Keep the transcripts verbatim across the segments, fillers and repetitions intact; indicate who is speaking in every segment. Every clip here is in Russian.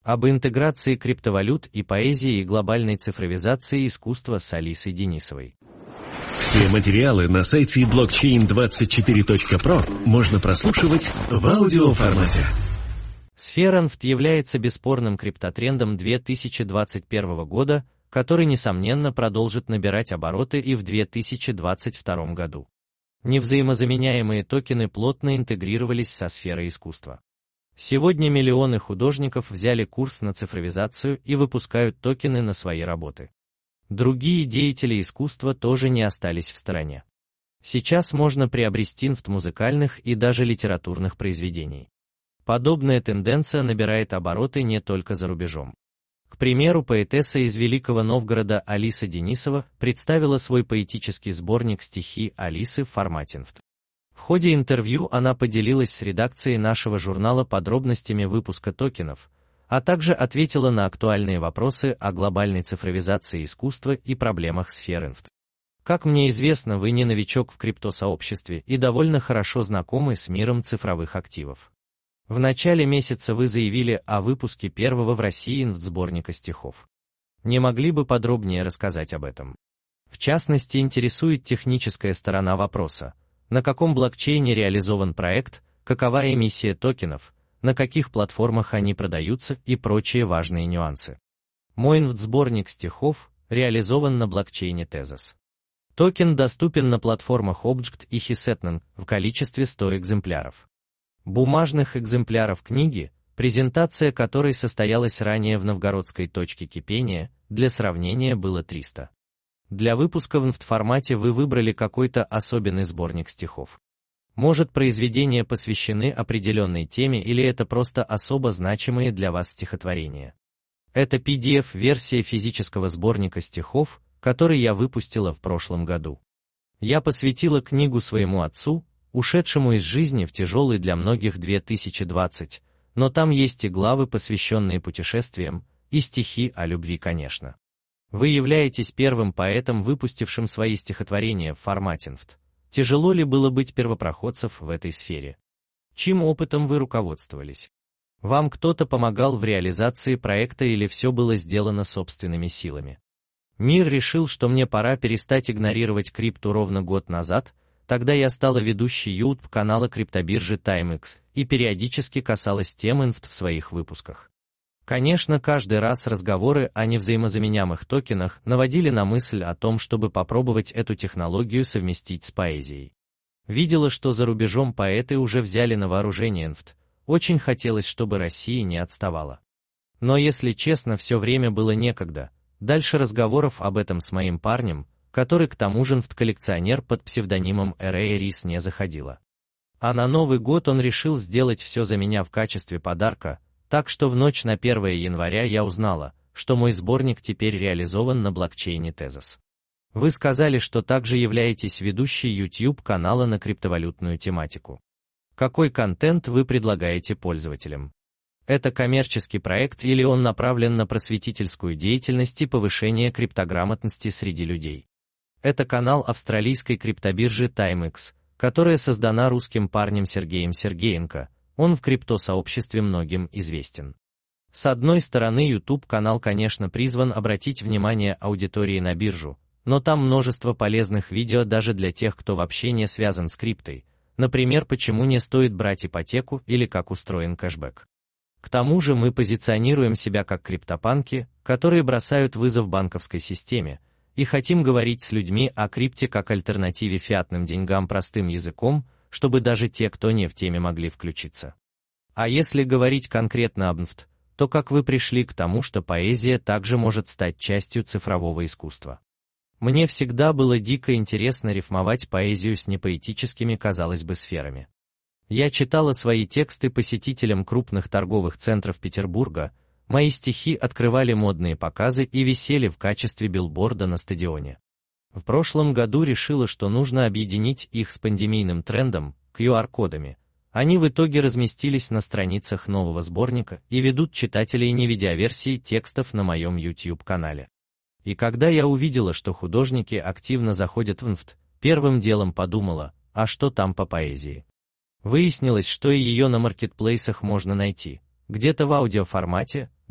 Speaker 1: Об интеграции криптовалют и поэзии и глобальной цифровизации искусства с Алисой Денисовой.
Speaker 2: Все материалы на сайте блокчейн двадцать четыре точка про можно прослушивать в аудиоформате.
Speaker 1: Сфера эн эф ти является бесспорным криптотрендом две тысячи двадцать первого года, который, несомненно, продолжит набирать обороты и в две тысячи двадцать втором году. Невзаимозаменяемые токены плотно интегрировались со сферой искусства. Сегодня миллионы художников взяли курс на цифровизацию и выпускают токены на свои работы. Другие деятели искусства тоже не остались в стороне. Сейчас можно приобрести эн эф ти музыкальных и даже литературных произведений. Подобная тенденция набирает обороты не только за рубежом. К примеру, поэтесса из Великого Новгорода Алиса Денисова представила свой поэтический сборник «Стихи Алисы» в формате эн эф ти. В ходе интервью она поделилась с редакцией нашего журнала подробностями выпуска токенов, а также ответила на актуальные вопросы о глобальной цифровизации искусства и проблемах сферы эн эф ти. Как мне известно, вы не новичок в криптосообществе и довольно хорошо знакомы с миром цифровых активов. В начале месяца вы заявили о выпуске первого в России эн эф ти-сборника стихов. Не могли бы подробнее рассказать об этом? В частности, интересует техническая сторона вопроса. На каком блокчейне реализован проект, какова эмиссия токенов, на каких платформах они продаются и прочие важные нюансы. Мой эн эф ти-сборник стихов реализован на блокчейне Tezos. Токен доступен на платформах Objkt и Hisetnan в количестве ста экземпляров. Бумажных экземпляров книги, презентация которой состоялась ранее в новгородской точке кипения, для сравнения было триста. Для выпуска в эн эф ти-формате вы выбрали какой-то особенный сборник стихов. Может, произведения посвящены определенной теме или это просто особо значимые для вас стихотворения. Это пи ди эф-версия физического сборника стихов, который я выпустила в прошлом году. Я посвятила книгу своему отцу, ушедшему из жизни в тяжелый для многих две тысячи двадцать, но там есть и главы, посвященные путешествиям, и стихи о любви, конечно. Вы являетесь первым поэтом, выпустившим свои стихотворения в формате эн эф ти. Тяжело ли было быть первопроходцем в этой сфере? Чьим опытом вы руководствовались? Вам кто-то помогал в реализации проекта или все было сделано собственными силами? Мир решил, что мне пора перестать игнорировать крипту ровно год назад, тогда я стала ведущей YouTube-канала криптобиржи TimeX и периодически касалась тем эн эф ти в своих выпусках. Конечно, каждый раз разговоры о невзаимозаменяемых токенах наводили на мысль о том, чтобы попробовать эту технологию совместить с поэзией. Видела, что за рубежом поэты уже взяли на вооружение эн эф ти, очень хотелось, чтобы Россия не отставала. Но, если честно, все время было некогда, дальше разговоров об этом с моим парнем, который к тому же эн эф ти-коллекционер под псевдонимом эр эй Рис, не заходила. А на Новый год он решил сделать все за меня в качестве подарка, так что в ночь на первое января я узнала, что мой сборник теперь реализован на блокчейне Tezos. Вы сказали, что также являетесь ведущей YouTube-канала на криптовалютную тематику. Какой контент вы предлагаете пользователям? Это коммерческий проект или он направлен на просветительскую деятельность и повышение криптограмотности среди людей? Это канал австралийской криптобиржи TimeX, которая создана русским парнем Сергеем Сергеенко. Он в криптосообществе многим известен. С одной стороны, YouTube-канал, конечно, призван обратить внимание аудитории на биржу, но там множество полезных видео даже для тех, кто вообще не связан с криптой, например, почему не стоит брать ипотеку или как устроен кэшбэк. К тому же мы позиционируем себя как криптопанки, которые бросают вызов банковской системе, и хотим говорить с людьми о крипте как альтернативе фиатным деньгам простым языком, чтобы даже те, кто не в теме, могли включиться. А если говорить конкретно об эн эф ти, то как вы пришли к тому, что поэзия также может стать частью цифрового искусства? Мне всегда было дико интересно рифмовать поэзию с непоэтическими, казалось бы, сферами. Я читала свои тексты посетителям крупных торговых центров Петербурга, мои стихи открывали модные показы и висели в качестве билборда на стадионе. В прошлом году решила, что нужно объединить их с пандемийным трендом, ку ар-кодами. Они в итоге разместились на страницах нового сборника и ведут читателей не видеоверсии текстов на моем YouTube-канале. И когда я увидела, что художники активно заходят в эн эф ти, первым делом подумала, а что там по поэзии? Выяснилось, что и ее на маркетплейсах можно найти, где-то в аудиоформате,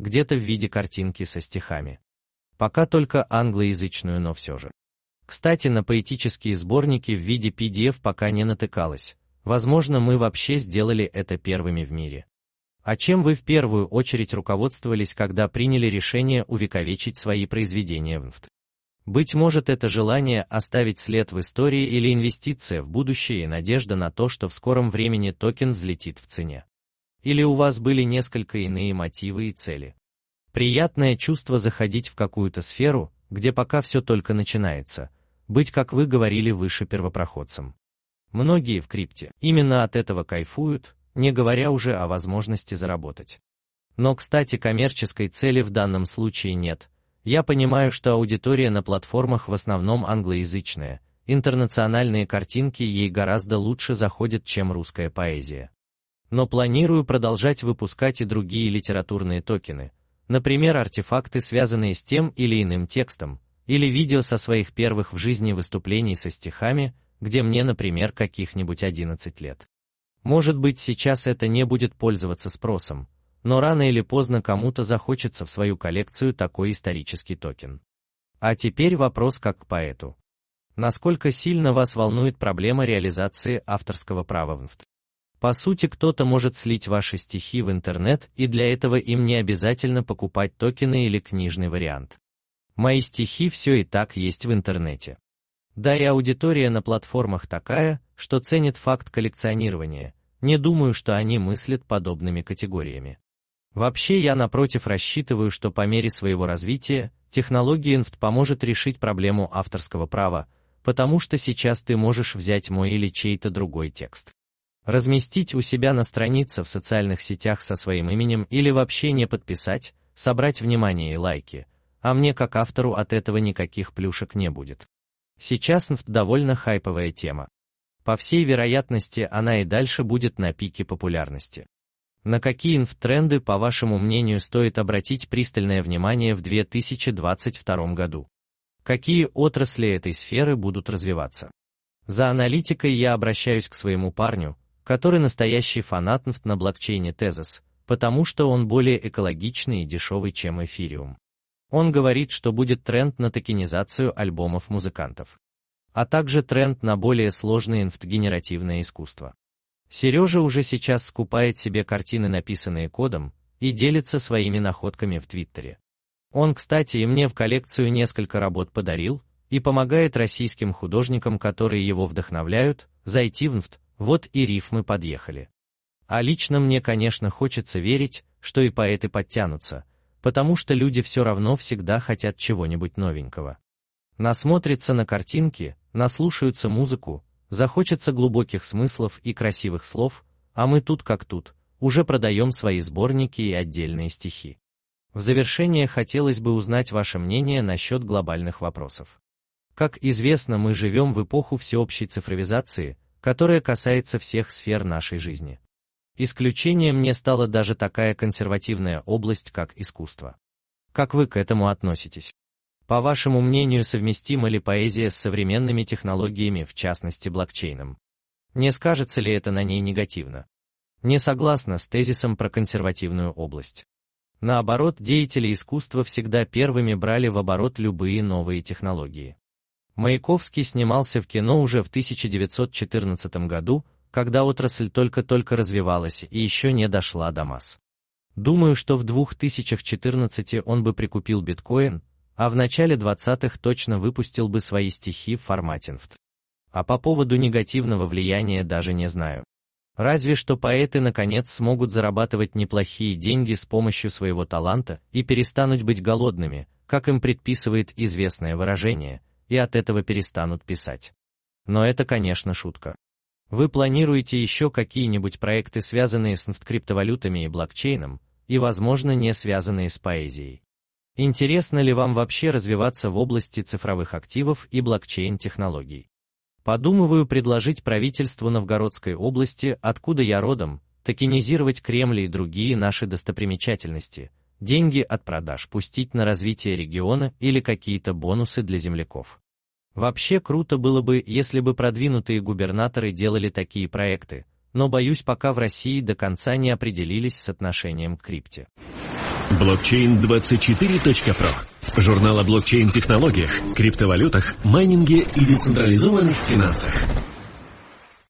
Speaker 1: где-то в виде картинки со стихами. Пока только англоязычную, но все же. Кстати, на поэтические сборники в виде пи ди эф пока не натыкалась. Возможно, мы вообще сделали это первыми в мире. А чем вы в первую очередь руководствовались, когда приняли решение увековечить свои произведения в эн эф ти? Быть может, это желание оставить след в истории или инвестиция в будущее и надежда на то, что в скором времени токен взлетит в цене. Или у вас были несколько иные мотивы и цели? Приятное чувство заходить в какую-то сферу, где пока все только начинается, быть, как вы говорили выше, первопроходцем. Многие в крипте именно от этого кайфуют, не говоря уже о возможности заработать. Но, кстати, коммерческой цели в данном случае нет. Я понимаю, что аудитория на платформах в основном англоязычная, интернациональные картинки ей гораздо лучше заходят, чем русская поэзия. Но планирую продолжать выпускать и другие литературные токены, например, артефакты, связанные с тем или иным текстом, или видео со своих первых в жизни выступлений со стихами, где мне, например, каких-нибудь одиннадцать лет. Может быть, сейчас это не будет пользоваться спросом, но рано или поздно кому-то захочется в свою коллекцию такой исторический токен. А теперь вопрос как к поэту. Насколько сильно вас волнует проблема реализации авторского права в эн эф ти? По сути, кто-то может слить ваши стихи в интернет, и для этого им не обязательно покупать токены или книжный вариант. Мои стихи все и так есть в интернете. Да и аудитория на платформах такая, что ценит факт коллекционирования, не думаю, что они мыслят подобными категориями. Вообще я напротив рассчитываю, что по мере своего развития, технология эн эф ти поможет решить проблему авторского права, потому что сейчас ты можешь взять мой или чей-то другой текст, разместить у себя на странице в социальных сетях со своим именем или вообще не подписать, собрать внимание и лайки, а мне как автору от этого никаких плюшек не будет. Сейчас эн эф ти довольно хайповая тема. По всей вероятности, она и дальше будет на пике популярности. На какие эн эф ти-тренды, по вашему мнению, стоит обратить пристальное внимание в две тысячи двадцать втором году? Какие отрасли этой сферы будут развиваться? За аналитикой я обращаюсь к своему парню, который настоящий фанат эн эф ти на блокчейне Tezos, потому что он более экологичный и дешевый, чем эфириум. Он говорит, что будет тренд на токенизацию альбомов музыкантов, а также тренд на более сложное эн эф ти-генеративное искусство. Сережа уже сейчас скупает себе картины, написанные кодом, и делится своими находками в Твиттере. Он, кстати, и мне в коллекцию несколько работ подарил и помогает российским художникам, которые его вдохновляют, зайти в эн эф ти, вот и рифмы подъехали. А лично мне, конечно, хочется верить, что и поэты подтянутся, потому что люди все равно всегда хотят чего-нибудь новенького. Насмотрятся на картинки, наслушаются музыку, захочется глубоких смыслов и красивых слов, а мы тут как тут, уже продаем свои сборники и отдельные стихи. В завершение хотелось бы узнать ваше мнение насчет глобальных вопросов. Как известно, мы живем в эпоху всеобщей цифровизации, которая касается всех сфер нашей жизни. Исключением не стала даже такая консервативная область, как искусство. Как вы к этому относитесь? По вашему мнению, совместима ли поэзия с современными технологиями, в частности блокчейном? Не скажется ли это на ней негативно? Не согласна с тезисом про консервативную область. Наоборот, деятели искусства всегда первыми брали в оборот любые новые технологии. Маяковский снимался в кино уже в тысяча девятьсот четырнадцатом году, когда отрасль только-только развивалась и еще не дошла до масс. Думаю, что в две тысячи четырнадцатом он бы прикупил биткоин, а в начале двадцатых точно выпустил бы свои стихи в формате эн эф ти. А по поводу негативного влияния даже не знаю. Разве что поэты наконец смогут зарабатывать неплохие деньги с помощью своего таланта и перестанут быть голодными, как им предписывает известное выражение, и от этого перестанут писать. Но это, конечно, шутка. Вы планируете еще какие-нибудь проекты, связанные с эн эф ти, криптовалютами и блокчейном, и, возможно, не связанные с поэзией? Интересно ли вам вообще развиваться в области цифровых активов и блокчейн-технологий? Подумываю предложить правительству Новгородской области, откуда я родом, токенизировать Кремль и другие наши достопримечательности, деньги от продаж пустить на развитие региона или какие-то бонусы для земляков. Вообще круто было бы, если бы продвинутые губернаторы делали такие проекты, но боюсь, пока в России до конца не определились с отношением к крипте.
Speaker 2: блокчейн двадцать четыре точка про. Журнал о блокчейн-технологиях, криптовалютах, майнинге и децентрализованных финансах.